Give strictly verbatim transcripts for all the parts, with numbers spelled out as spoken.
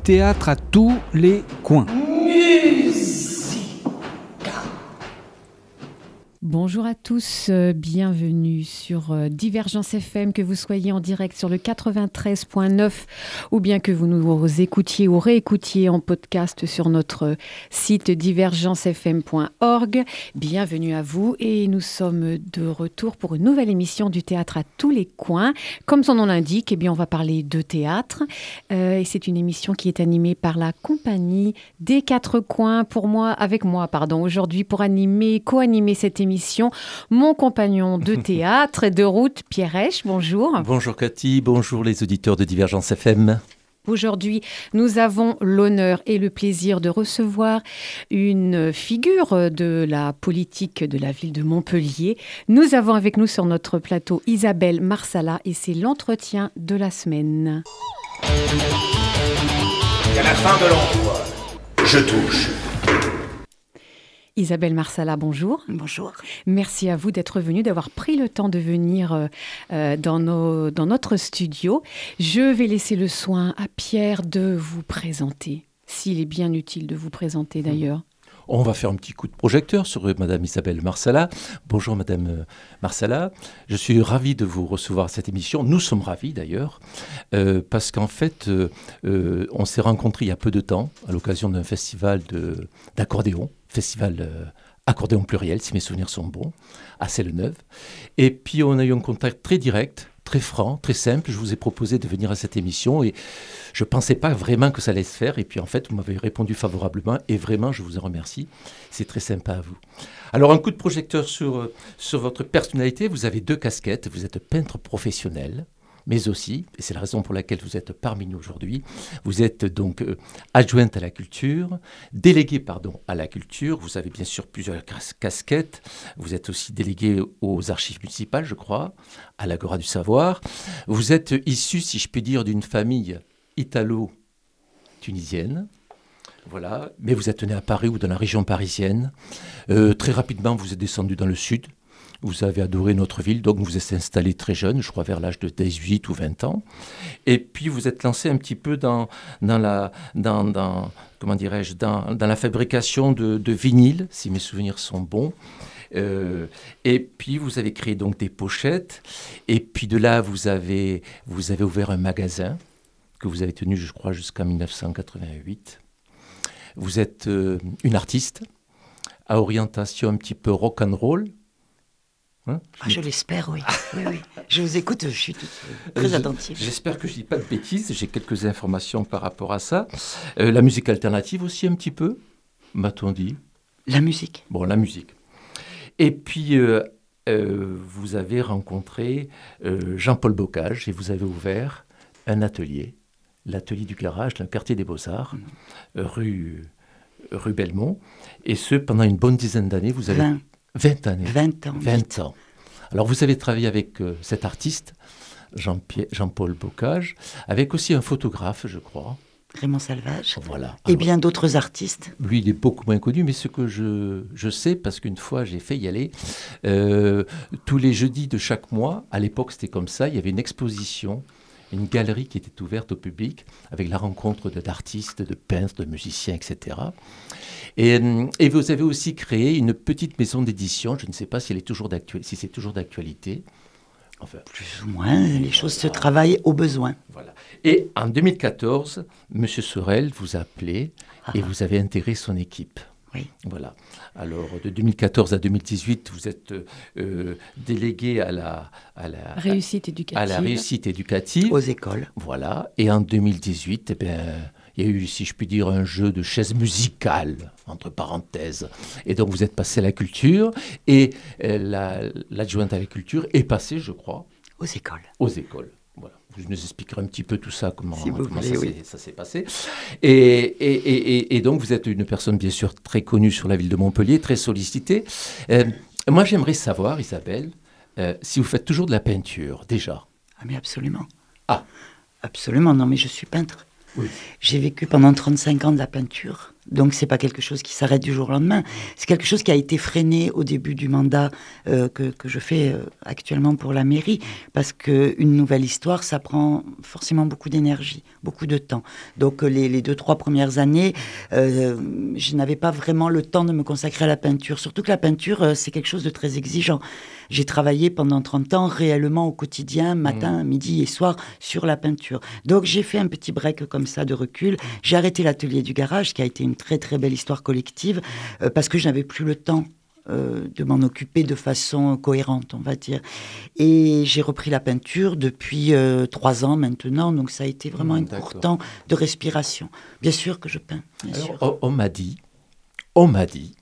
théâtre à tous les coins. Bonjour à tous, euh, bienvenue sur euh, Divergence F M, que vous soyez en direct sur le quatre-vingt-treize point neuf ou bien que vous nous écoutiez ou réécoutiez en podcast sur notre site divergence f m point org. Bienvenue à vous et nous sommes de retour pour une nouvelle émission du théâtre à tous les coins. Comme son nom l'indique, eh bien, on va parler de théâtre euh, et c'est une émission qui est animée par la compagnie des quatre coins. Pour moi, avec moi, pardon, aujourd'hui pour animer, co-animer cette émission, mon compagnon de théâtre et de route, Pierre Esch, bonjour. Bonjour Cathy, bonjour les auditeurs de Divergence F M. Aujourd'hui, nous avons l'honneur et le plaisir de recevoir une figure de la politique de la ville de Montpellier. Nous avons avec nous sur notre plateau Isabelle Marsala et c'est l'entretien de la semaine. Et à la fin de l'emploi, je touche. Isabelle Marsala, bonjour. Bonjour. Merci à vous d'être venue, d'avoir pris le temps de venir euh, dans, nos, dans notre studio. Je vais laisser le soin à Pierre de vous présenter, s'il est bien utile de vous présenter d'ailleurs. On va faire un petit coup de projecteur sur Madame Isabelle Marsala. Bonjour Madame Marsala, je suis ravi de vous recevoir à cette émission. Nous sommes ravis d'ailleurs, euh, parce qu'en fait, euh, euh, on s'est rencontrés il y a peu de temps à l'occasion d'un festival de, d'accordéon, festival euh, accordéon pluriel, si mes souvenirs sont bons, à Celle-Neuve. Et puis on a eu un contact très direct, très franc, très simple. Je vous ai proposé de venir à cette émission et je ne pensais pas vraiment que ça allait se faire. Et puis en fait, vous m'avez répondu favorablement et vraiment, je vous en remercie. C'est très sympa à vous. Alors, un coup de projecteur sur, sur votre personnalité. Vous avez deux casquettes. Vous êtes peintre professionnel, mais aussi, et c'est la raison pour laquelle vous êtes parmi nous aujourd'hui, vous êtes donc euh, adjointe à la culture, déléguée pardon, à la culture. Vous avez bien sûr plusieurs cas- casquettes. Vous êtes aussi déléguée aux archives municipales, je crois, à l'Agora du Savoir. Vous êtes issue, si je puis dire, d'une famille italo-tunisienne. Voilà. Mais vous êtes née à Paris ou dans la région parisienne. Euh, très rapidement, vous êtes descendu dans le sud. Vous avez adoré notre ville, donc vous êtes installé très jeune, je crois vers l'âge de dix-huit ou vingt ans. Et puis vous êtes lancé un petit peu dans, dans, la, dans, dans, comment dirais-je, dans, dans la fabrication de, de vinyles, si mes souvenirs sont bons. Euh, et puis vous avez créé donc des pochettes. Et puis de là, vous avez, vous avez ouvert un magasin que vous avez tenu, je crois, jusqu'en dix-neuf cent quatre-vingt-huit. Vous êtes euh, une artiste à orientation un petit peu rock'n'roll. Hein, ah, je l'espère, oui. oui, oui. Je vous écoute, je suis toute, euh, très je, attentive. J'espère que je ne dis pas de bêtises, j'ai quelques informations par rapport à ça. Euh, la musique alternative aussi un petit peu, m'a-t-on dit. La musique. Bon, la musique. Et puis, euh, euh, vous avez rencontré euh, Jean-Paul Bocage et vous avez ouvert un atelier, l'atelier du garage, dans le quartier des Beaux-Arts, mmh. euh, rue, rue Belmont. Et ce, pendant une bonne dizaine d'années, vous avez... vingt vingt années. vingt ans. vingt ans. Alors, vous avez travaillé avec euh, cet artiste, Jean-Pierre, Jean-Paul Bocage, avec aussi un photographe, je crois. Raymond Salvage. Voilà. Et Alors, bien d'autres artistes. Lui, il est beaucoup moins connu, mais ce que je, je sais, parce qu'une fois, j'ai fait y aller, euh, tous les jeudis de chaque mois, à l'époque, c'était comme ça, il y avait une exposition, une galerie qui était ouverte au public, avec la rencontre de, d'artistes, de peintres, de musiciens, et cetera. Et, et vous avez aussi créé une petite maison d'édition, je ne sais pas si, elle est toujours d'actualité, si c'est toujours d'actualité. Enfin, plus ou moins, les choses se travaillent au besoin. Voilà. Et en deux mille quatorze, M. Sorel vous a appelé ah. et vous avez intégré son équipe. Oui. Voilà. Alors, de deux mille quatorze à deux mille dix-huit, vous êtes euh, délégué à la, à, la, réussite éducative. à la réussite éducative. Aux écoles. Voilà. Et en deux mille dix-huit, eh bien, il y a eu, si je puis dire, un jeu de chaises musicales, entre parenthèses. Et donc, vous êtes passé à la culture. Et euh, la, l'adjointe à la culture est passée, je crois... Aux écoles. Aux écoles. Voilà. Je nous expliquerai un petit peu tout ça, comment, si comment voulez, ça, oui. s'est, ça s'est passé. Et, et, et, et donc, vous êtes une personne, bien sûr, très connue sur la ville de Montpellier, très sollicitée. Euh, moi, j'aimerais savoir, Isabelle, euh, si vous faites toujours de la peinture, déjà. Ah, mais absolument. Ah. Absolument, non, mais je suis peintre. Oui. J'ai vécu pendant trente-cinq ans de la peinture Donc, c'est pas quelque chose qui s'arrête du jour au lendemain. C'est quelque chose qui a été freiné au début du mandat euh, que, que je fais euh, actuellement pour la mairie, parce qu'une nouvelle histoire, ça prend forcément beaucoup d'énergie, beaucoup de temps. Donc, les, les deux, trois premières années, euh, je n'avais pas vraiment le temps de me consacrer à la peinture. Surtout que la peinture, euh, c'est quelque chose de très exigeant. J'ai travaillé pendant trente ans réellement au quotidien, matin, mmh. midi et soir, sur la peinture. Donc, j'ai fait un petit break comme ça de recul. J'ai arrêté l'atelier du garage, qui a été une très très belle histoire collective, euh, parce que je n'avais plus le temps euh, de m'en occuper de façon cohérente, on va dire. Et j'ai repris la peinture depuis euh, trois ans maintenant, donc ça a été vraiment mmh, un court temps de respiration. Bien sûr que je peins, bien Alors, sûr. On, on m'a dit, on m'a dit,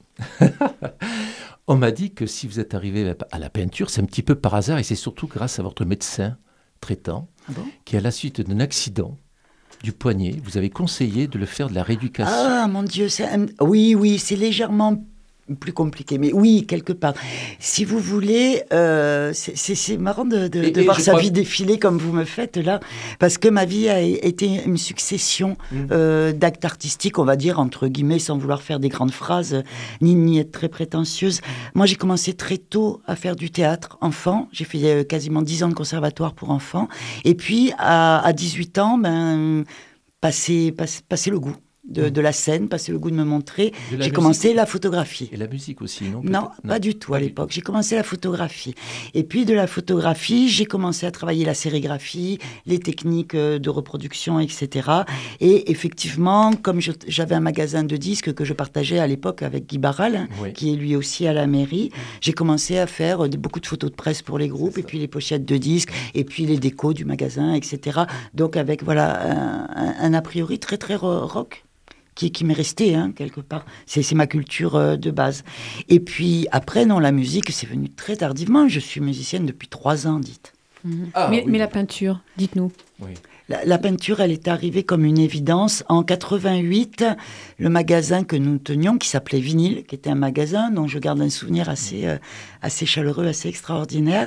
on m'a dit que si vous êtes arrivé à la peinture, c'est un petit peu par hasard, et c'est surtout grâce à votre médecin traitant, ah bon qui à la suite d'un accident du poignet, vous avez conseillé de le faire de la rééducation. Ah, mon Dieu, c'est un... oui, oui, c'est légèrement plus compliqué, mais oui, quelque part. Si vous voulez, euh, c'est, c'est, c'est marrant de, de, et, de et voir sa crois... vie défiler comme vous me faites là, parce que ma vie a été une succession mmh. euh, d'actes artistiques, on va dire, entre guillemets, sans vouloir faire des grandes phrases, ni, ni être très prétentieuse. Moi, j'ai commencé très tôt à faire du théâtre, enfant. J'ai fait euh, quasiment dix ans de conservatoire pour enfants. Et puis, à, à dix-huit ans, ben, passer, passer, passer le goût. De, de la scène, passer le goût de me montrer. J'ai musique. commencé la photographie. Et la musique aussi, non Non, non, pas du tout pas à l'époque. Tout. J'ai commencé la photographie. Et puis de la photographie, j'ai commencé à travailler la sérigraphie, les techniques de reproduction, et cetera. Et effectivement, comme je, j'avais un magasin de disques que je partageais à l'époque avec Guy Barral, oui. qui est lui aussi à la mairie, j'ai commencé à faire de, beaucoup de photos de presse pour les groupes, et puis les pochettes de disques, et puis les décos du magasin, et cetera. Donc avec voilà un, un, un a priori très très rock. Qui, qui m'est resté, hein, quelque part. C'est, c'est ma culture euh, de base. Et puis, après, non, la musique, c'est venu très tardivement. Je suis musicienne depuis trois ans, dites. Mmh. Ah, mais, oui. mais la peinture, dites-nous. Oui. La, la peinture, elle est arrivée comme une évidence. En quatre-vingt-huit, le magasin que nous tenions, qui s'appelait Vinyle, qui était un magasin dont je garde un souvenir assez, euh, assez chaleureux, assez extraordinaire,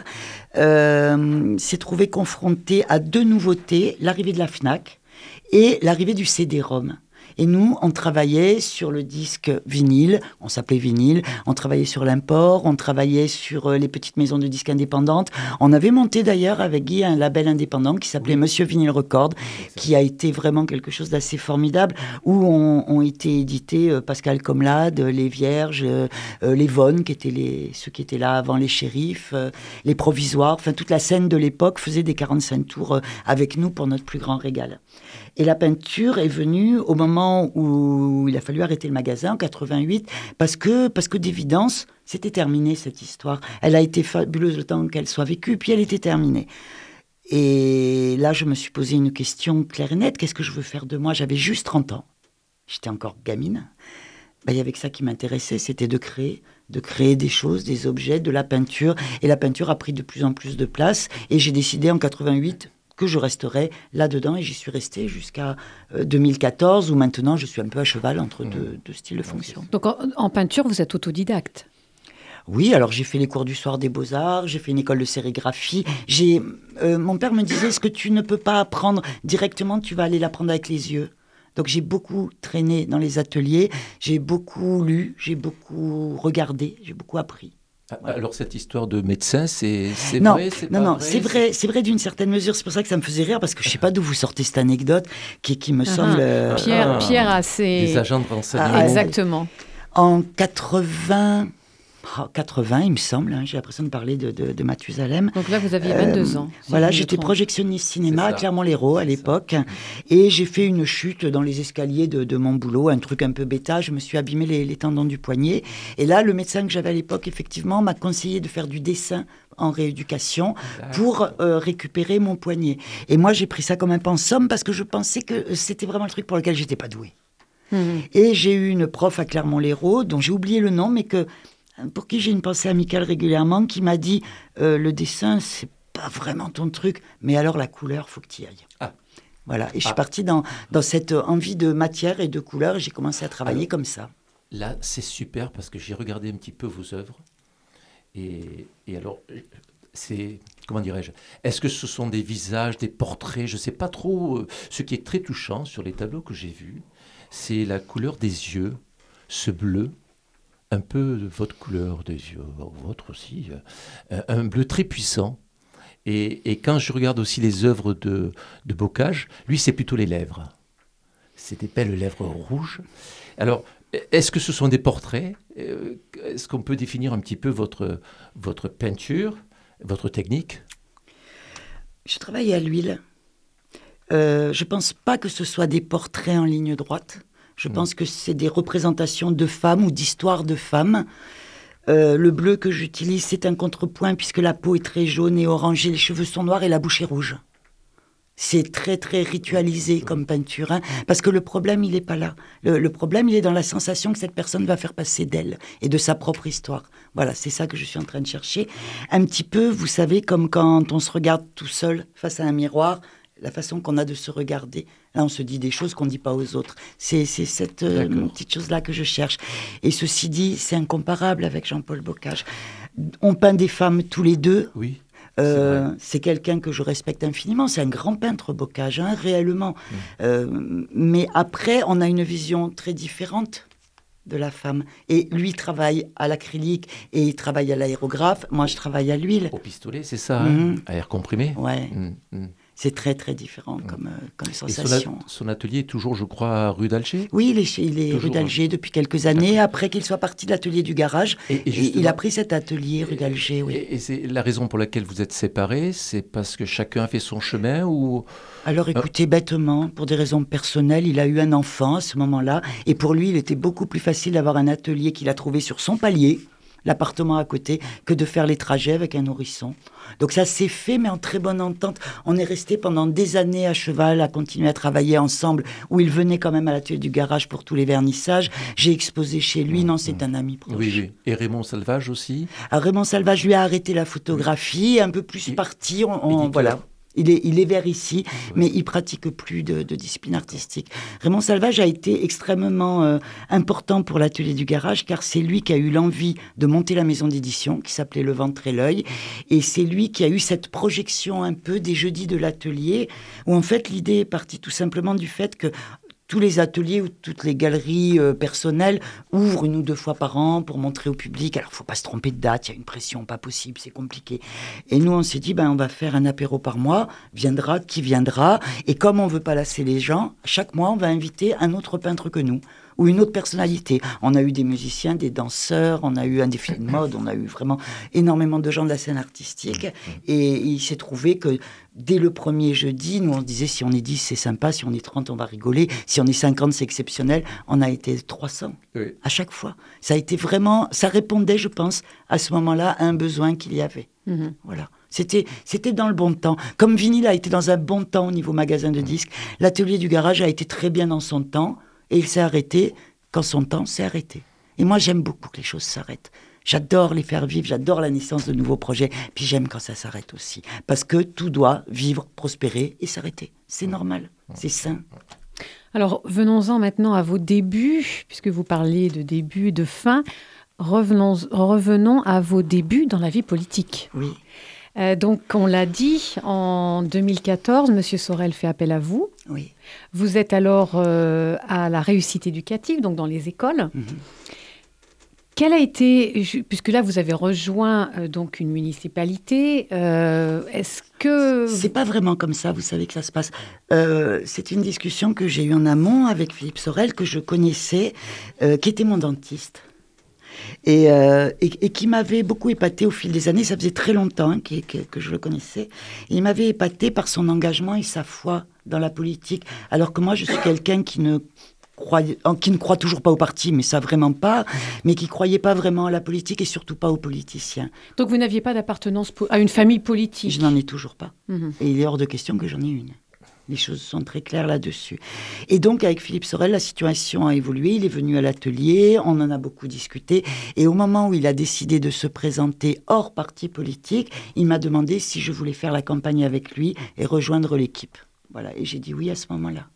euh, s'est trouvé confronté à deux nouveautés, l'arrivée de la Fnac et l'arrivée du C D-ROM. Et nous, on travaillait sur le disque vinyle, on s'appelait Vinyle, on travaillait sur l'import, on travaillait sur les petites maisons de disques indépendantes. On avait monté d'ailleurs avec Guy un label indépendant qui s'appelait oui. Monsieur Vinyl Record, qui a été vraiment quelque chose d'assez formidable, où ont, ont été édités euh, Pascal Comlade, Les Vierges, euh, les Von, qui étaient les, ceux qui étaient là avant les Shérifs, euh, les Provisoires, enfin toute la scène de l'époque faisait des quarante-cinq tours euh, avec nous pour notre plus grand régal. Et la peinture est venue au moment où il a fallu arrêter le magasin, en quatre-vingt-huit, parce que, parce que d'évidence, c'était terminé cette histoire. Elle a été fabuleuse le temps qu'elle soit vécue, puis elle était terminée. Et là, je me suis posé une question claire et nette. Qu'est-ce que je veux faire de moi ? J'avais juste trente ans. J'étais encore gamine. Ben, il y avait que ça qui m'intéressait, c'était de créer, de créer des choses, des objets, de la peinture. Et la peinture a pris de plus en plus de place. Et j'ai décidé en quatre-vingt-huit que je resterais là-dedans, et j'y suis restée jusqu'à euh, deux mille quatorze, où maintenant je suis un peu à cheval entre mmh. deux, deux styles de fonction. Donc en, en peinture, vous êtes autodidacte ? Oui, alors j'ai fait les cours du soir des Beaux-Arts, j'ai fait une école de sérigraphie. J'ai, euh, mon père me disait, ce que tu ne peux pas apprendre directement, tu vas aller l'apprendre avec les yeux. Donc j'ai beaucoup traîné dans les ateliers, j'ai beaucoup lu, j'ai beaucoup regardé, j'ai beaucoup appris. Alors cette histoire de médecin, c'est, c'est non, vrai, c'est non, pas non, vrai, c'est vrai, c'est vrai d'une certaine mesure. C'est pour ça que ça me faisait rire, parce que je ne sais pas d'où vous sortez cette anecdote qui, qui me ah, semble. Euh, Pierre, ah, Pierre a ses. Des agents de renseignement. Ah, exactement. En quatre-vingts, oh, quatre-vingts, il me semble. Hein, j'ai l'impression de parler de, de, de Mathusalem. Donc là, vous aviez vingt-deux euh, ans. Si voilà, j'étais projectionniste cinéma à Clermont-Lérault à l'époque, ça. Et j'ai fait une chute dans les escaliers de, de mon boulot, un truc un peu bêta. Je me suis abîmé les, les tendons du poignet. Et là, le médecin que j'avais à l'époque, effectivement, m'a conseillé de faire du dessin en rééducation pour euh, récupérer mon poignet. Et moi, j'ai pris ça comme un pensum parce que je pensais que c'était vraiment le truc pour lequel j'étais pas douée. Mmh. Et j'ai eu une prof à Clermont-Lérault, dont j'ai oublié le nom, mais que, pour qui j'ai une pensée amicale régulièrement, qui m'a dit euh, « Le dessin, c'est pas vraiment ton truc, mais alors la couleur, faut que tu y ailles. Ah. » Voilà, et je suis ah. partie dans, dans cette envie de matière et de couleur, et j'ai commencé à travailler alors, comme ça. Là, c'est super, parce que j'ai regardé un petit peu vos œuvres. Et, et alors, c'est, comment dirais-je, est-ce que ce sont des visages, des portraits, je ne sais pas trop, euh, ce qui est très touchant sur les tableaux que j'ai vus, c'est la couleur des yeux, ce bleu, un peu de votre couleur des yeux, votre aussi, euh, un bleu très puissant. Et, et quand je regarde aussi les œuvres de, de Bocage, lui, c'est plutôt les lèvres. C'est des belles lèvres rouges. Alors, est-ce que ce sont des portraits ? Est-ce qu'on peut définir un petit peu votre, votre peinture, votre technique ? Je travaille à l'huile. Euh, je ne pense pas que ce soit des portraits en ligne droite. Je mmh. pense que c'est des représentations de femmes ou d'histoires de femmes. Euh, le bleu que j'utilise, c'est un contrepoint puisque la peau est très jaune et orangée, les cheveux sont noirs et la bouche est rouge. C'est très, très ritualisé comme peinture, hein, parce que le problème, il n'est pas là. Le, le problème, il est dans la sensation que cette personne va faire passer d'elle et de sa propre histoire. Voilà, c'est ça que je suis en train de chercher. Un petit peu, vous savez, comme quand on se regarde tout seul face à un miroir, la façon qu'on a de se regarder. Là, on se dit des choses qu'on ne dit pas aux autres. C'est, c'est cette euh, petite chose-là que je cherche. Et ceci dit, c'est incomparable avec Jean-Paul Bocage. On peint des femmes tous les deux. Oui. Euh, c'est, c'est quelqu'un que je respecte infiniment. C'est un grand peintre, Bocage, hein, réellement. Mmh. Euh, mais après, on a une vision très différente de la femme. Et lui travaille à l'acrylique et il travaille à l'aérographe. Moi, je travaille à l'huile. Au pistolet, c'est ça, mmh. hein, à air comprimé. Ouais. Mmh. Mmh. C'est très, très différent comme, euh, comme sensation. Et son, a- son atelier est toujours, je crois, rue d'Alger ? Oui, il est, chez, il est rue d'Alger depuis quelques années, D'accord. après qu'il soit parti de l'atelier du garage. Et, et, et il a pris cet atelier rue d'Alger, oui. Et, et c'est la raison pour laquelle vous êtes séparés, c'est parce que chacun a fait son chemin ou... Alors écoutez, euh... bêtement, pour des raisons personnelles, il a eu un enfant à ce moment-là. Et pour lui, il était beaucoup plus facile d'avoir un atelier qu'il a trouvé sur son palier, l'appartement à côté, que de faire les trajets avec un nourrisson. Donc ça s'est fait, mais en très bonne entente. On est resté pendant des années à cheval, à continuer à travailler ensemble, où il venait quand même à l'atelier du garage pour tous les vernissages. J'ai exposé chez lui. Non, c'est un ami proche. Oui, oui. Et Raymond Salvage aussi ? À Raymond Salvage, lui a arrêté la photographie, un peu plus il, parti. On, on, voilà. Il est, il est vers ici, oui. mais il pratique plus de, de discipline artistique. Raymond Salvage a été extrêmement euh, important pour l'atelier du garage, car c'est lui qui a eu l'envie de monter la maison d'édition, qui s'appelait Le Ventre et l'Œil, et c'est lui qui a eu cette projection un peu des jeudis de l'atelier, où en fait l'idée est partie tout simplement du fait que tous les ateliers ou toutes les galeries euh, personnelles ouvrent une ou deux fois par an pour montrer au public. Alors, il ne faut pas se tromper de date, il y a une pression pas possible, c'est compliqué. Et nous, on s'est dit, ben, on va faire un apéro par mois, viendra qui viendra. Et comme on ne veut pas lasser les gens, chaque mois, on va inviter un autre peintre que nous, ou une autre personnalité. On a eu des musiciens, des danseurs, on a eu un défilé de mode, on a eu vraiment énormément de gens de la scène artistique. Et il s'est trouvé que dès le premier jeudi, nous on se disait si on est dix, c'est sympa, si on est trente, on va rigoler, si on est cinquante, c'est exceptionnel. On a été trois cents oui. à chaque fois. Ça a été vraiment, ça répondait, je pense, à ce moment-là, à un besoin qu'il y avait. Mmh. Voilà. C'était, c'était dans le bon temps. Comme Vinyle a été dans un bon temps au niveau magasin de disques, l'atelier du garage a été très bien dans son temps. Et il s'est arrêté quand son temps s'est arrêté. Et moi, j'aime beaucoup que les choses s'arrêtent. J'adore les faire vivre, j'adore la naissance de nouveaux projets. Puis j'aime quand ça s'arrête aussi. Parce que tout doit vivre, prospérer et s'arrêter. C'est normal, c'est sain. Alors, venons-en maintenant à vos débuts, puisque vous parlez de début, de fin. Revenons, revenons à vos débuts dans la vie politique. Oui. Euh, donc, on l'a dit, en deux mille quatorze, M. Sorel fait appel à vous. Oui. Vous êtes alors euh, à la réussite éducative, donc dans les écoles. Mm-hmm. Quel a été, puisque là, vous avez rejoint euh, donc une municipalité, euh, est-ce que... C'est pas vraiment comme ça, vous savez que ça se passe. Euh, c'est une discussion que j'ai eue en amont avec Philippe Sorel, que je connaissais, euh, qui était mon dentiste. Et, euh, et, et qui m'avait beaucoup épaté au fil des années. Ça faisait très longtemps hein, que, que, que je le connaissais. Et il m'avait épaté par son engagement et sa foi dans la politique. Alors que moi, je suis quelqu'un qui ne, croyait, qui ne croit toujours pas au parti, mais ça vraiment pas, mais qui ne croyait pas vraiment à la politique et surtout pas aux politiciens. Donc vous n'aviez pas d'appartenance à une famille politique ? Je n'en ai toujours pas. Mmh. Et il est hors de question que j'en ai une. Les choses sont très claires là-dessus. Et donc, avec Philippe Sorel, la situation a évolué. Il est venu à l'atelier, on en a beaucoup discuté. Et au moment où il a décidé de se présenter hors parti politique, il m'a demandé si je voulais faire la campagne avec lui et rejoindre l'équipe. Voilà. Et j'ai dit oui à ce moment-là.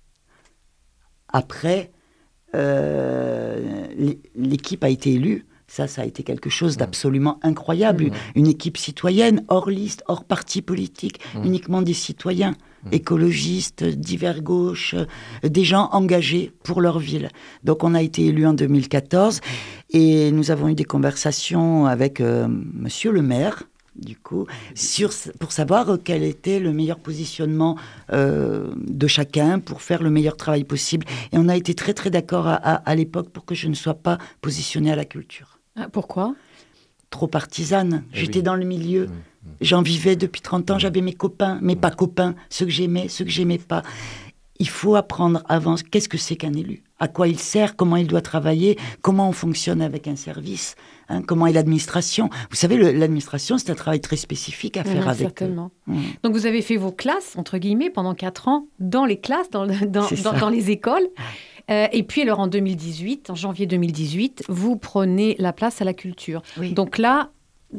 Après, euh, l'équipe a été élue. Ça, ça a été quelque chose d'absolument incroyable. Mmh. Une équipe citoyenne, hors liste, hors parti politique, mmh. uniquement des citoyens, mmh. écologistes, divers gauches, euh, des gens engagés pour leur ville. Donc, on a été élus en deux mille quatorze et nous avons eu des conversations avec euh, monsieur le maire, du coup, sur, pour savoir quel était le meilleur positionnement euh, de chacun pour faire le meilleur travail possible. Et on a été très, très d'accord à, à, à l'époque pour que je ne sois pas positionnée à la culture. Ah, pourquoi ? Trop partisane. Eh J'étais oui. dans le milieu. Mmh, mmh. J'en vivais depuis trente ans. Mmh. J'avais mes copains, mes mmh. pas copains, ceux que j'aimais, ceux que j'aimais pas. Il faut apprendre avant qu'est-ce que c'est qu'un élu, à quoi il sert, comment il doit travailler, comment on fonctionne avec un service, hein, comment est l'administration. Vous savez, le, l'administration, c'est un travail très spécifique à faire mmh, avec certainement. eux. Mmh. Donc, vous avez fait vos classes, entre guillemets, pendant quatre ans, dans les classes, dans, dans, dans, dans les écoles. Euh, et puis, alors, en deux mille dix-huit, en janvier deux mille dix-huit, vous prenez la place à la culture. Oui. Donc là,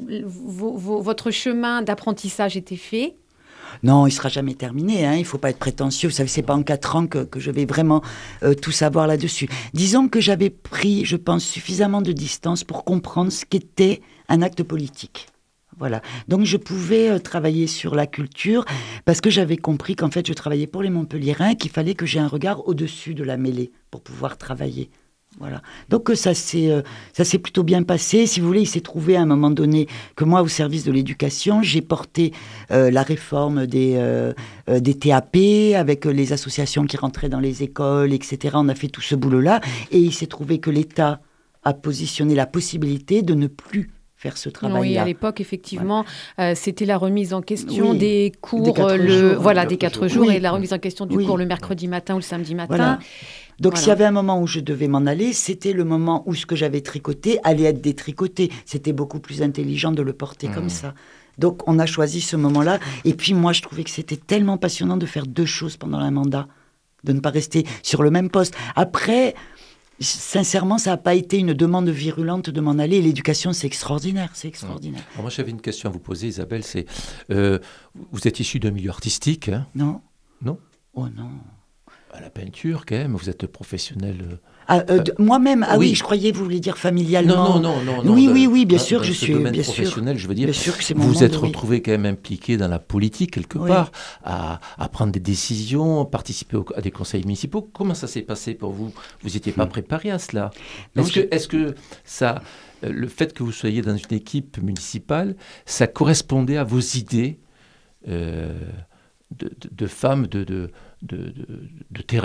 v- v- votre chemin d'apprentissage était fait. Non, il ne sera jamais terminé, hein. Il ne faut pas être prétentieux. Vous savez, ce n'est pas en quatre ans que, que je vais vraiment euh, tout savoir là-dessus. Disons que j'avais pris, je pense, suffisamment de distance pour comprendre ce qu'était un acte politique. Voilà. Donc, je pouvais euh, travailler sur la culture parce que j'avais compris qu'en fait, je travaillais pour les Montpelliérains, qu'il fallait que j'ai un regard au-dessus de la mêlée pour pouvoir travailler. Voilà. Donc ça s'est, euh, ça s'est plutôt bien passé. Si vous voulez, il s'est trouvé à un moment donné que moi, au service de l'éducation, j'ai porté euh, la réforme des, euh, euh, des T A P avec les associations qui rentraient dans les écoles, et cetera. On a fait tout ce boulot-là. Et il s'est trouvé que l'État a positionné la possibilité de ne plus faire ce travail-là. Oui, à l'époque, effectivement, ouais. euh, c'était la remise en question oui. des cours, des quatre le, jours, voilà, des quatre jours, oui. et la remise en question du oui. cours le mercredi matin ou le samedi matin. Voilà. Donc, voilà. s'il y avait un moment où je devais m'en aller, c'était le moment où ce que j'avais tricoté allait être détricoté. C'était beaucoup plus intelligent de le porter mmh. comme ça. Donc, on a choisi ce moment-là. Et puis, moi, je trouvais que c'était tellement passionnant de faire deux choses pendant un mandat, de ne pas rester sur le même poste. Après, sincèrement, ça n'a pas été une demande virulente de m'en aller. L'éducation, c'est extraordinaire, c'est extraordinaire. Alors moi, j'avais une question à vous poser, Isabelle. C'est, euh, vous êtes issue d'un milieu artistique, hein ? Non. Non ? Oh non. À la peinture, quand même, vous êtes professionnel. Euh, ah, euh, de, moi-même, ah oui. oui, je croyais vous vouliez dire familialement. Non, non, non, non. Oui, non, oui, oui, bien dans, sûr, dans je ce suis domaine bien professionnel, sûr. je veux dire. Bien sûr que c'est vous vous êtes retrouvé oui. quand même impliqué dans la politique quelque oui. part, à, à prendre des décisions, participer au, à des conseils municipaux. Comment ça s'est passé pour vous ? Vous n'étiez pas préparé à cela ? Non, Est-ce je... que, est-ce que ça, le fait que vous soyez dans une équipe municipale, ça correspondait à vos idées euh, de, de, de femmes de, de, de, de, de terrain ?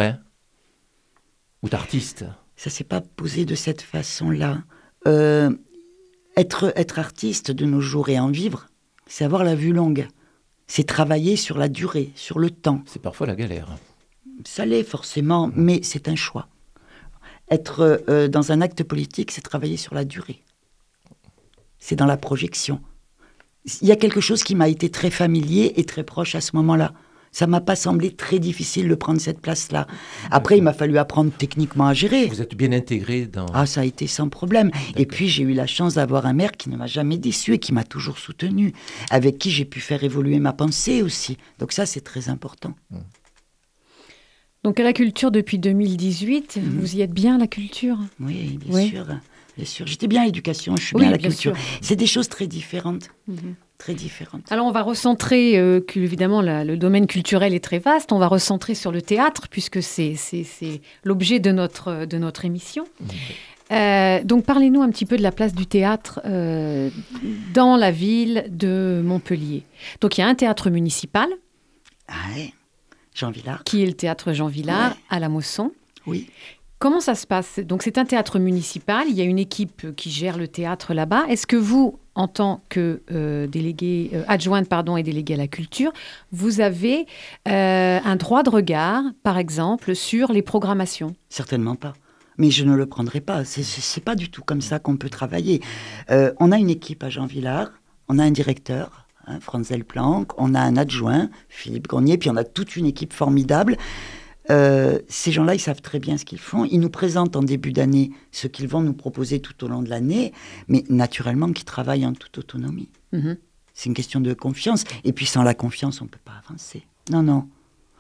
Ou d'artiste ? Ça ne s'est pas posé de cette façon-là. Euh, être, être artiste de nos jours et en vivre, c'est avoir la vue longue. C'est travailler sur la durée, sur le temps. C'est parfois la galère. Ça l'est forcément, mmh. mais c'est un choix. Être euh, dans un acte politique, c'est travailler sur la durée. C'est dans la projection. Il y a quelque chose qui m'a été très familier et très proche à ce moment-là. Ça ne m'a pas semblé très difficile de prendre cette place-là. Après, D'accord. il m'a fallu apprendre techniquement à gérer. Vous êtes bien intégré dans... Ah, ça a été sans problème. D'accord. Et puis, j'ai eu la chance d'avoir un maire qui ne m'a jamais déçu et qui m'a toujours soutenu, avec qui j'ai pu faire évoluer ma pensée aussi. Donc ça, c'est très important. Mmh. Donc, à la culture, depuis deux mille dix-huit, mmh. vous y êtes bien, la culture ? Oui, bien oui. sûr. Bien sûr. J'étais bien à l'éducation, je suis oui, bien à la bien culture. Sûr. C'est des choses très différentes. Mmh. Très différentes. Alors, on va recentrer, euh, que, évidemment, la, le domaine culturel est très vaste. On va recentrer sur le théâtre, puisque c'est, c'est, c'est l'objet de notre, de notre émission. Mmh. Euh, donc, parlez-nous un petit peu de la place du théâtre euh, dans la ville de Montpellier. Donc, il y a un théâtre municipal. Ah ouais, Jean Villard. Qui est le théâtre Jean Villard, ouais. à la Mosson. Oui. Comment ça se passe ? Donc, c'est un théâtre municipal. Il y a une équipe qui gère le théâtre là-bas. Est-ce que vous, en tant que euh, déléguée, euh, adjointe pardon, et déléguée à la culture, vous avez euh, un droit de regard, par exemple, sur les programmations ? Certainement pas. Mais je ne le prendrai pas. C'est, c'est, c'est pas du tout comme ça qu'on peut travailler. Euh, on a une équipe à Jean Villard. On a un directeur, hein, Franz Delplanck. On a un adjoint, Philippe Grenier. Puis on a toute une équipe formidable. Euh, ces gens-là, ils savent très bien ce qu'ils font. Ils nous présentent en début d'année ce qu'ils vont nous proposer tout au long de l'année, mais naturellement qu'ils travaillent en toute autonomie. Mmh. C'est une question de confiance. Et puis sans la confiance, on ne peut pas avancer. Non, non.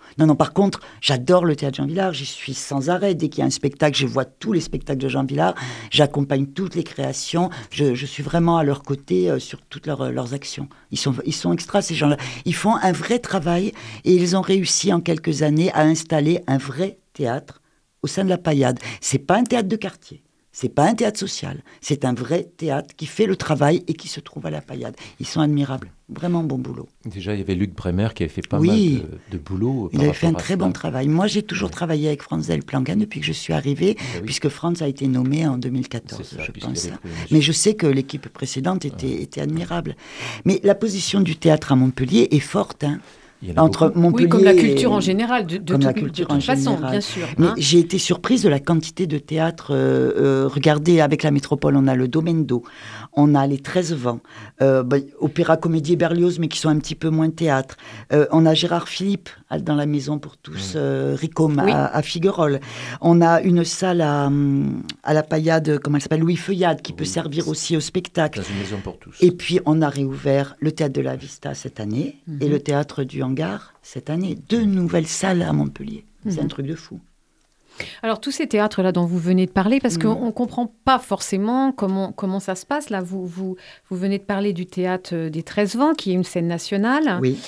Non, non, par contre, j'adore le théâtre Jean Vilar, j'y suis sans arrêt. Dès qu'il y a un spectacle, je vois tous les spectacles de Jean Vilar, j'accompagne toutes les créations, je, je suis vraiment à leur côté euh, sur toutes leurs, leurs actions. Ils sont, ils sont extras, ces gens-là. Ils font un vrai travail et ils ont réussi en quelques années à installer un vrai théâtre au sein de la Paillade. C'est pas un théâtre de quartier. C'est pas un théâtre social, c'est un vrai théâtre qui fait le travail et qui se trouve à la Paillade. Ils sont admirables, vraiment bon boulot. Déjà, il y avait Luc Bremer qui avait fait pas oui, mal de, de boulot. Il avait fait un très bon travail. Moi, j'ai toujours oui. travaillé avec Franz Delplangen depuis que je suis arrivée, oui. puisque Franz a été nommé en deux mille quatorze, ça, je pense. Mais je sais que l'équipe précédente était, ouais. était admirable. Mais la position du théâtre à Montpellier est forte, hein. Entre Montpellier oui, comme la culture et... en général, de, de, comme tout, la culture de toute en façon, général. bien sûr. Mais hein. j'ai été surprise de la quantité de théâtres. Euh, euh, regardez, avec la métropole, on a le Domendo, on a les treize vents, euh, bah, Opéra Comédie et Berlioz, mais qui sont un petit peu moins théâtre. Euh, on a Gérard Philippe dans la Maison pour tous, mmh. euh, Ricôme oui. à, à Figuerolles. On a une salle à, à la Paillade, comment elle s'appelle, Louis Feuillade, qui oui. peut servir aussi au spectacle. Dans une maison pour tous. Et puis, on a réouvert le Théâtre de la Vista cette année mmh. et le Théâtre du Hangar cette année. Deux nouvelles salles à Montpellier. Mmh. C'est un truc de fou. Alors, tous ces théâtres-là dont vous venez de parler, parce mmh. qu'on ne comprend pas forcément comment, comment ça se passe. Là, vous, vous, vous venez de parler du Théâtre des treize vents, qui est une scène nationale. Oui.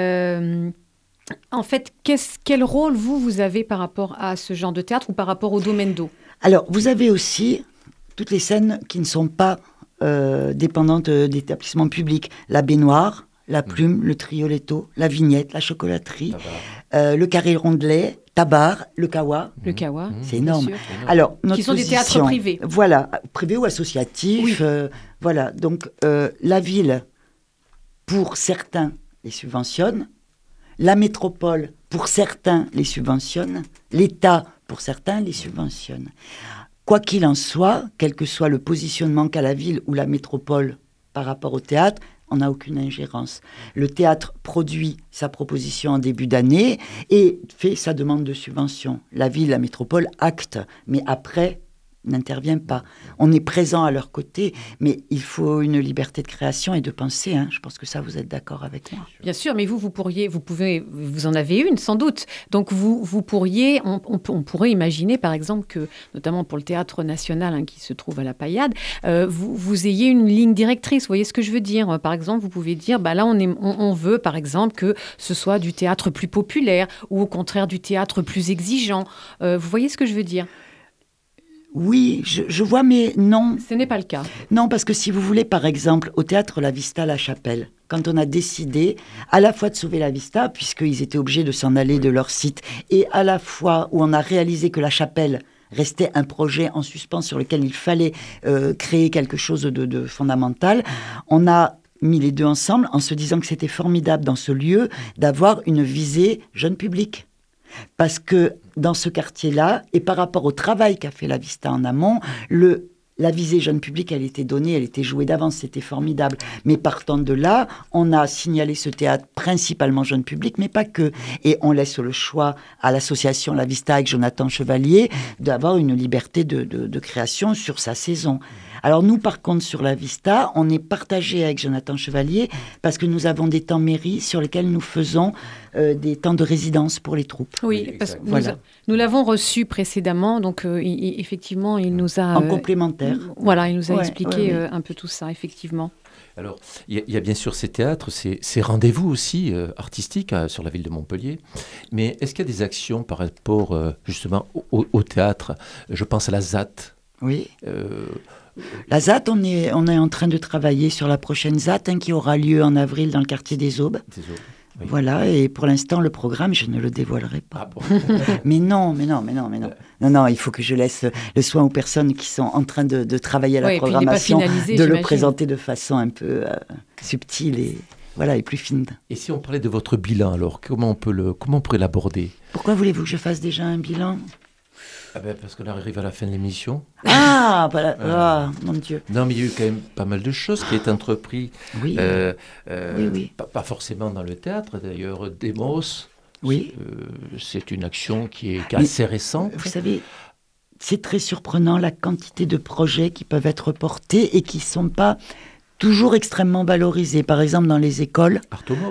Euh, en fait, quel rôle, vous, vous avez par rapport à ce genre de théâtre ou par rapport au Domendo ? Alors, vous avez aussi toutes les scènes qui ne sont pas euh, dépendantes d'établissements publics. La baignoire, la plume, mmh. le trioletto, la vignette, la chocolaterie, euh, le carré rondelet, Tabar, le Kawa. Le Kawa, c'est énorme. Alors, notre qui sont position, des théâtres privés. Voilà, privés ou associatifs. Oui. Euh, voilà, donc euh, la ville, pour certains, les subventionne. La métropole, pour certains, les subventionne. L'État, pour certains, les subventionne. Quoi qu'il en soit, quel que soit le positionnement qu'a la ville ou la métropole par rapport au théâtre, on n'a aucune ingérence. Le théâtre produit sa proposition en début d'année et fait sa demande de subvention. La ville, la métropole acte, mais après n'intervient pas. On est présent à leur côté, mais il faut une liberté de création et de pensée. Hein. Je pense que ça, vous êtes d'accord avec moi. Bien sûr, mais vous, vous pourriez, vous pouvez, vous en avez une sans doute. Donc vous, vous pourriez, on, on, on pourrait imaginer, par exemple, que, notamment pour le Théâtre National hein, qui se trouve à la Paillade, euh, vous, vous ayez une ligne directrice. Vous voyez ce que je veux dire ? Par exemple, vous pouvez dire, bah là, on, est, on, on veut, par exemple, que ce soit du théâtre plus populaire ou au contraire du théâtre plus exigeant. Euh, vous voyez ce que je veux dire ? Oui, je, je vois, mais non. Ce n'est pas le cas. Non, parce que si vous voulez, par exemple, au Théâtre La Vista, La Chapelle, quand on a décidé à la fois de sauver La Vista, puisqu'ils étaient obligés de s'en aller de leur site, et à la fois où on a réalisé que La Chapelle restait un projet en suspens sur lequel il fallait euh, créer quelque chose de, de fondamental, on a mis les deux ensemble en se disant que c'était formidable dans ce lieu d'avoir une visée jeune public. Parce que dans ce quartier-là, et par rapport au travail qu'a fait la Vista en amont, le, la visée jeune public, elle était donnée, elle était jouée d'avance, c'était formidable. Mais partant de là, on a signalé ce théâtre principalement jeune public, mais pas que. Et on laisse le choix à l'association La Vista avec Jonathan Chevalier d'avoir une liberté de, de, de création sur sa saison. Alors nous, par contre, sur La Vista, on est partagé avec Jonathan Chevalier parce que nous avons des temps mairie sur lesquels nous faisons euh, des temps de résidence pour les troupes. Oui, parce que voilà. nous, nous l'avons reçu précédemment, donc euh, il, effectivement, il nous a... En euh, complémentaire. Voilà, il nous a ouais, expliqué ouais, ouais. Euh, un peu tout ça, effectivement. Alors, il y, y a bien sûr ces théâtres, ces, ces rendez-vous aussi euh, artistiques euh, sur la ville de Montpellier. Mais est-ce qu'il y a des actions par rapport euh, justement au, au théâtre ? Je pense à la Z A T. Oui. Euh, La Z A T, on est, on est en train de travailler sur la prochaine Z A T hein, qui aura lieu en avril dans le quartier des Aubes. Des Aubes. Oui. Voilà, et pour l'instant, le programme, je ne le dévoilerai pas. Ah bon. mais non, mais non, mais non, mais non. Non, non, il faut que je laisse le soin aux personnes qui sont en train de, de travailler à la ouais, programmation, de j'imagine. Le présenter de façon un peu euh, subtile et, voilà, et plus fine. Et si on parlait de votre bilan, alors, comment on, peut le, comment on pourrait l'aborder ? Pourquoi voulez-vous que je fasse déjà un bilan ? Ah ben parce qu'on arrive à la fin de l'émission. Ah, voilà. Ah, mon Dieu. Non, mais il y a eu quand même pas mal de choses qui ont entrepris. Oui. Euh, euh, oui, oui. Pas, pas forcément dans le théâtre, d'ailleurs. Demos, oui. euh, c'est une action qui est, qui est assez récente. Vous savez, c'est très surprenant la quantité de projets qui peuvent être portés et qui ne sont pas toujours extrêmement valorisés. Par exemple, dans les écoles... Artomome.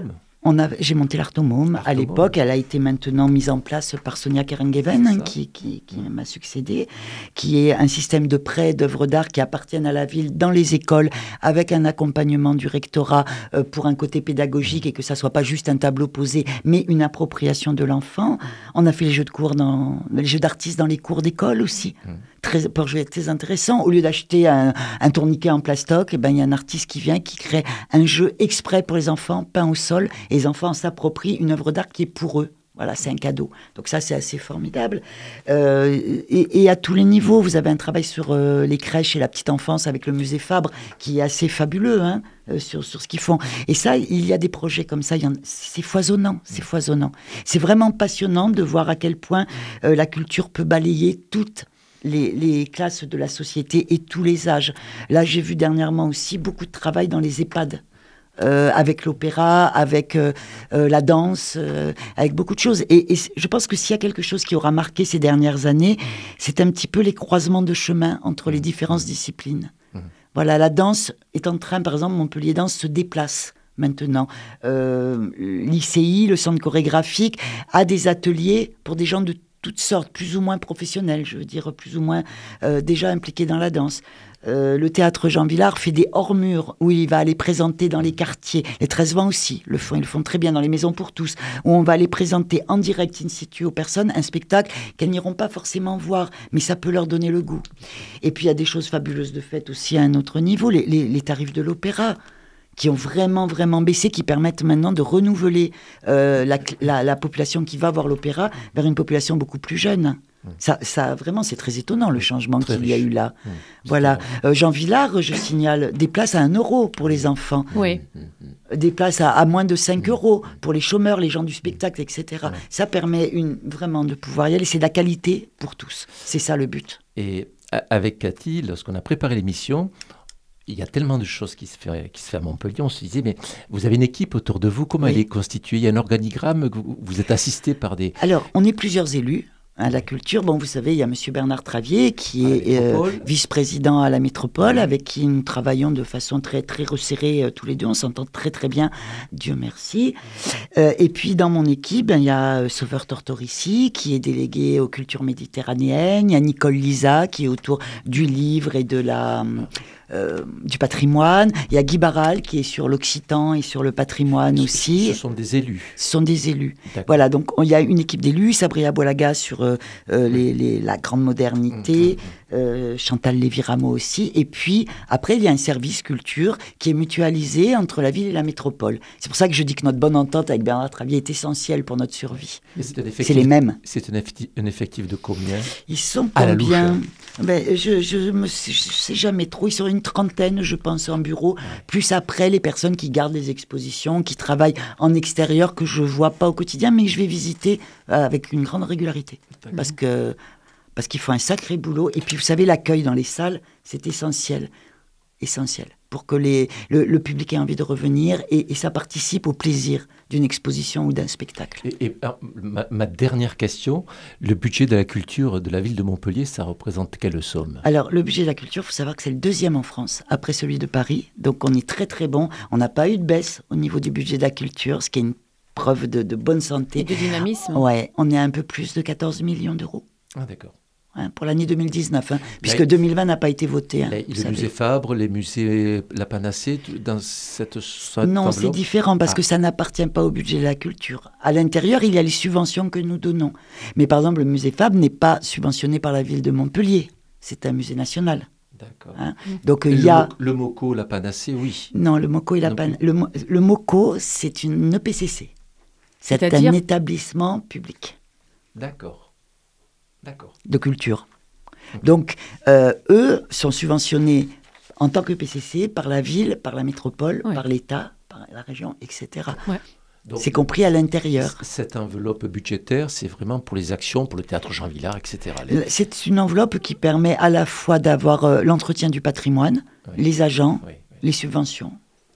On a, j'ai monté l'Artomome. À L'Artomome. l'époque, elle a été maintenant mise en place par Sonia Kerengeven, C'est hein, ça. qui, qui, qui m'a succédé, qui est un système de prêt d'œuvres d'art qui appartiennent à la ville dans les écoles, avec un accompagnement du rectorat euh, pour un côté pédagogique et que ça soit pas juste un tableau posé, mais une appropriation de l'enfant. On a fait les jeux de cours dans les jeux d'artistes dans les cours d'école aussi. Mmh. Très, pour jouer, très intéressant. Au lieu d'acheter un, un tourniquet en plastoc, eh ben, il y a un artiste qui vient, qui crée un jeu exprès pour les enfants, peint au sol, et les enfants s'approprient une œuvre d'art qui est pour eux. Voilà, c'est un cadeau. Donc ça, c'est assez formidable. Euh, et, et à tous les niveaux, vous avez un travail sur euh, les crèches et la petite enfance avec le musée Fabre, qui est assez fabuleux hein, euh, sur, sur ce qu'ils font. Et ça, il y a des projets comme ça, il y en, c'est foisonnant, c'est foisonnant. C'est vraiment passionnant de voir à quel point euh, la culture peut balayer toutes Les, les classes de la société et tous les âges. Là, j'ai vu dernièrement aussi beaucoup de travail dans les EHPAD, euh, avec l'opéra, avec euh, euh, la danse, euh, avec beaucoup de choses. Et, et je pense que s'il y a quelque chose qui aura marqué ces dernières années, c'est un petit peu les croisements de chemin entre les différentes disciplines. Mmh. Voilà, la danse est en train, par exemple, Montpellier Danse se déplace maintenant. Euh, l'I C I, le centre chorégraphique, a des ateliers pour des gens de toutes sortes, plus ou moins professionnels, je veux dire, plus ou moins euh, déjà impliqués dans la danse. Euh, le théâtre Jean Villard fait des hors-murs où il va aller présenter dans les quartiers. Les treize vents aussi le font, ils le font très bien dans les maisons pour tous, où on va aller présenter en direct in situ aux personnes un spectacle qu'elles n'iront pas forcément voir, mais ça peut leur donner le goût. Et puis il y a des choses fabuleuses de fait aussi à un autre niveau, les, les, les tarifs de l'opéra, qui ont vraiment, vraiment baissé, qui permettent maintenant de renouveler euh, la, la, la population qui va voir l'opéra vers une population beaucoup plus jeune. Mmh. Ça, ça, vraiment, c'est très étonnant, le changement très qu'il riche. y a eu là. Mmh. Voilà. Euh, Jean Villard, je signale, des places à un euro pour les enfants. Oui. Des places à, à moins de cinq euros pour les chômeurs, les gens du spectacle, et cetera. Ouais. Ça permet une, vraiment de pouvoir y aller. C'est de la qualité pour tous. C'est ça le but. Et avec Cathy, lorsqu'on a préparé l'émission, il y a tellement de choses qui se, fait, qui se fait à Montpellier. On se disait, mais vous avez une équipe autour de vous. Comment oui. elle est constituée ? Il y a un organigramme, vous, vous êtes assisté par des... Alors, on est plusieurs élus à la culture. Bon, vous savez, il y a M. Bernard Travier, qui est euh, vice-président à la métropole, oui. avec qui nous travaillons de façon très, très resserrée euh, tous les deux. On s'entend très, très bien, Dieu merci. Euh, et puis, dans mon équipe, ben, il y a euh, Sauveur Tortorici, qui est délégué aux cultures méditerranéennes. Il y a Nicole Lisa, qui est autour du livre et de la... Euh, du patrimoine. Il y a Guy Barral qui est sur l'occitan et sur le patrimoine aussi. Ce sont des élus. Ce sont des élus. D'accord. Voilà, donc il y a une équipe d'élus, Sabria Boalaga sur euh, euh, les, les, la grande modernité, mmh. euh, Chantal Lévy-Rameau aussi. Et puis, après, il y a un service culture qui est mutualisé entre la ville et la métropole. C'est pour ça que je dis que notre bonne entente avec Bernard Travier est essentielle pour notre survie. C'est, effectif, c'est les mêmes. C'est un effectif, un effectif de combien ? Ils sont combien ? Ben, je je ne sais jamais trop. Ils sont une trentaine, je pense, en bureau. Plus après, les personnes qui gardent les expositions, qui travaillent en extérieur, que je ne vois pas au quotidien, mais que je vais visiter euh, avec une grande régularité. Parce que, parce qu'ils font un sacré boulot. Et puis, vous savez, l'accueil dans les salles, c'est essentiel. Essentiel. Pour que les, le, le public ait envie de revenir. Et, et ça participe au plaisir d'une exposition ou d'un spectacle. Et, et alors, ma, ma dernière question, le budget de la culture de la ville de Montpellier, ça représente quelle somme ? Alors, le budget de la culture, il faut savoir que c'est le deuxième en France, après celui de Paris. Donc, on est très, très bon. On n'a pas eu de baisse au niveau du budget de la culture, ce qui est une preuve de, de bonne santé. Et de dynamisme. Ouais, on est à un peu plus de quatorze millions d'euros. Ah, d'accord. Hein, pour l'année deux mille dix-neuf, hein, puisque deux mille vingt n'a pas été voté. Hein, le savez. musée Fabre, les musées La Panacée, dans cette, cette Non, enveloppe. C'est différent parce ah. que ça n'appartient pas au budget de la culture. À l'intérieur, il y a les subventions que nous donnons. Mais par exemple, le musée Fabre n'est pas subventionné par la ville de Montpellier. C'est un musée national. D'accord. Hein, donc il y le, a... le MOCO, La Panacée, oui. Non, le MOCO et La Panacée. Le, le MOCO, c'est une E P C C. C'est C'est-à-dire... un établissement public. D'accord. D'accord. De culture. Donc, euh, eux sont subventionnés en tant que P C C par la ville, par la métropole, ouais. par l'État, par la région, et cetera. Ouais. Donc, c'est compris à l'intérieur. Cette enveloppe budgétaire, c'est vraiment pour les actions, pour le théâtre Jean Villard, et cetera. C'est une enveloppe qui permet à la fois d'avoir euh, l'entretien du patrimoine, oui. les agents, oui, oui. les subventions.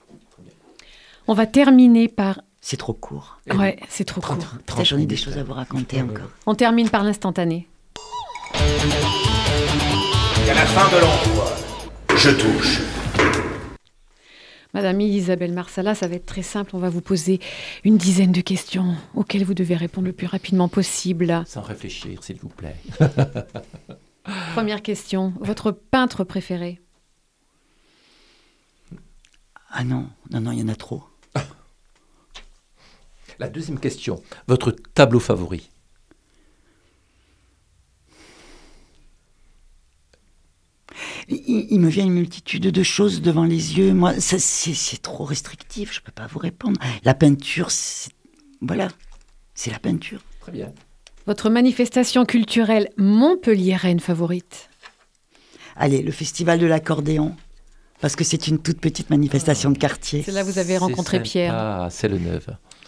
On va terminer par... C'est trop court. Ouais, c'est trop court. Putain, j'en ai des choses à vous raconter encore. On termine par l'instantané. À la fin de l'emploi, je touche. Madame Isabelle Marsala, ça va être très simple. On va vous poser une dizaine de questions auxquelles vous devez répondre le plus rapidement possible. Sans réfléchir, s'il vous plaît. Première question. Votre peintre préféré? Ah non, non, non, il y en a trop. La deuxième question. Votre tableau favori? Il, il me vient une multitude de choses devant les yeux. Moi, ça, c'est, c'est trop restrictif, je ne peux pas vous répondre. La peinture, c'est... voilà, c'est la peinture. Très bien. Votre manifestation culturelle montpelliéraine favorite? Allez, le festival de l'accordéon, parce que c'est une toute petite manifestation de quartier. C'est là que vous avez rencontré C'est Pierre. Ah, c'est le neuf.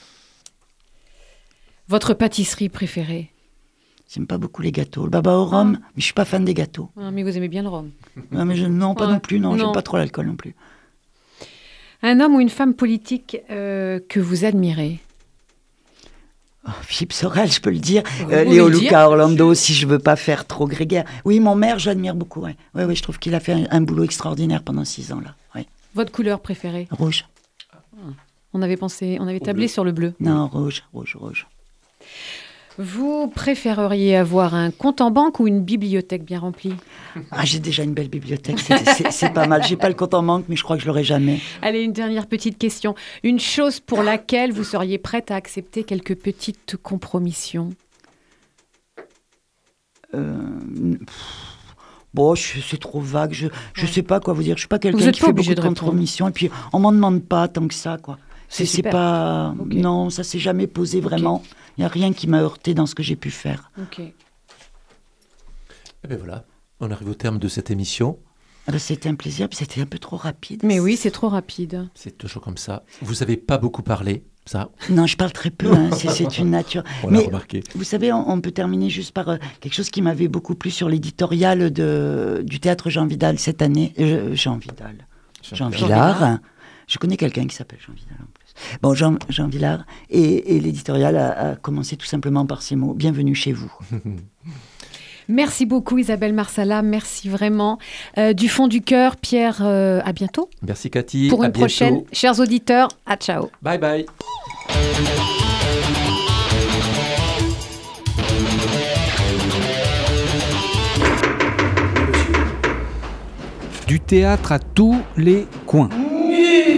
Votre pâtisserie préférée? J'aime pas beaucoup les gâteaux. Le baba au rhum, mais je suis pas fan des gâteaux. Ah, mais vous aimez bien le rhum. Non, mais je, non pas Ouais. non plus, non, Non. j'aime pas trop l'alcool non plus. Un homme ou une femme politique euh, que vous admirez? Oh, Philippe Sorel, je peux le dire. Vous Euh, pouvez Léo le dire. Luca Orlando, si je veux pas faire trop grégaire. Oui, mon maire, j'admire beaucoup. Ouais. Ouais, ouais, je trouve qu'il a fait un, un boulot extraordinaire pendant six ans là. Ouais. Votre couleur préférée? Rouge. On avait pensé, on avait Au tablé bleu. sur le bleu. Non, rouge, rouge, rouge. Vous préféreriez avoir un compte en banque ou une bibliothèque bien remplie? Ah, j'ai déjà une belle bibliothèque, c'est, c'est, c'est pas mal. J'ai pas le compte en banque, mais je crois que je l'aurai jamais. Allez, une dernière petite question. Une chose pour laquelle vous seriez prête à accepter quelques petites compromissions? Euh, pff, bon, je- c'est trop vague. Je, je Ouais. sais pas quoi vous dire. Je suis pas quelqu'un Vous êtes qui pas fait obligé beaucoup de de répondre. compromissions. Et puis, on m'en demande pas tant que ça, quoi. C'est C'est, c'est super. pas. Ok. Non, ça s'est jamais posé vraiment. Il y a rien qui m'a heurté dans ce que j'ai pu faire. Ok. Et bien voilà, on arrive au terme de cette émission. Ah ben, c'était un plaisir, puis c'était un peu trop rapide. Mais oui, c'est trop rapide. C'est toujours comme ça. Vous n'avez pas beaucoup parlé, ça, Non, je parle très peu. Hein. C'est, c'est une nature. on l'a Mais remarqué. vous savez, on, on peut terminer juste par euh, quelque chose qui m'avait beaucoup plu sur l'éditorial de, du théâtre Jean Vidal cette année. Euh, Jean Vidal. Jean Jean Villard. Villard. Je connais quelqu'un qui s'appelle Jean Vidal en plus. Bon, Jean, Jean Villard. Et, et l'éditorial a, a commencé tout simplement par ces mots. Bienvenue chez vous. Merci beaucoup Isabelle Marsala, merci vraiment. Euh, du fond du cœur, Pierre, euh, à bientôt. Merci Cathy, Pour à une bientôt. prochaine. Chers auditeurs, à ciao. Bye bye. Du théâtre à tous les coins.